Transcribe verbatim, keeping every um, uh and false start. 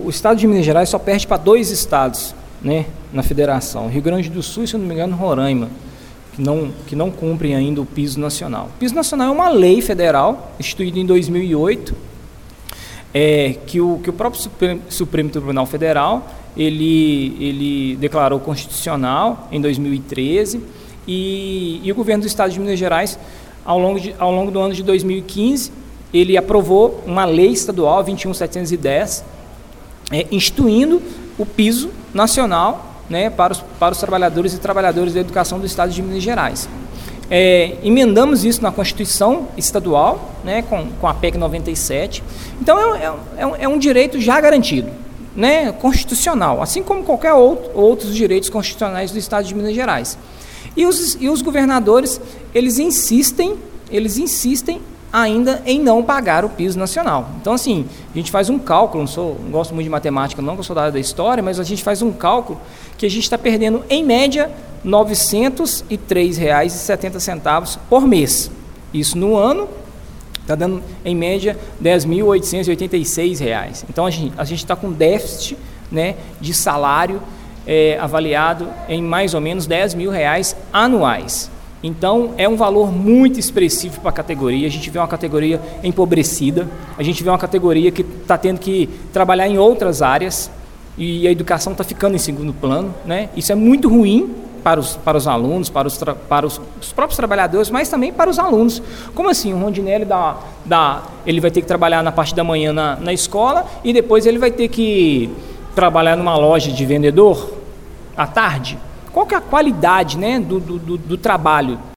o estado de Minas Gerais só perde para dois estados, né, na federação, Rio Grande do Sul e, se eu não me engano, Roraima, que não, que não cumprem ainda o piso nacional. O piso nacional é uma lei federal, instituída em dois mil e oito, é, que, o, que o próprio Supremo, Supremo Tribunal Federal ele, ele declarou constitucional em dois mil e treze, e, e o governo do estado de Minas Gerais, ao longo, de, ao longo do ano de dois mil e quinze, ele aprovou uma lei estadual, vinte e um mil setecentos e dez, é, instituindo o piso nacional, né, para, os, para os trabalhadores e trabalhadoras da educação do estado de Minas Gerais. É, emendamos isso na Constituição Estadual, né, com, com a P E C noventa e sete. Então, é, é, é, um, é um direito já garantido, né, constitucional, assim como qualquer outro, outros direitos constitucionais do estado de Minas Gerais. E os, e os governadores, eles insistem, eles insistem ainda em não pagar o piso nacional. Então, assim, a gente faz um cálculo, não, sou, não gosto muito de matemática não, que eu sou da área da história, mas a gente faz um cálculo que a gente está perdendo, em média, novecentos e três reais e setenta centavos por mês. Isso no ano está dando, em média, dez mil oitocentos e oitenta e seis reais. Então, a gente a está com déficit, né, de salário é, avaliado em mais ou menos dez mil reais anuais. Então, é um valor muito expressivo para a categoria. A gente vê uma categoria empobrecida, a gente vê uma categoria que está tendo que trabalhar em outras áreas e a educação está ficando em segundo plano, né? Isso é muito ruim para os, para os alunos, para, os, para os, os próprios trabalhadores, mas também para os alunos. Como assim? O Rondinelli dá, dá, ele vai ter que trabalhar na parte da manhã na, na escola e depois ele vai ter que trabalhar numa loja de vendedor à tarde? Qual que é a qualidade, né, do, do, do trabalho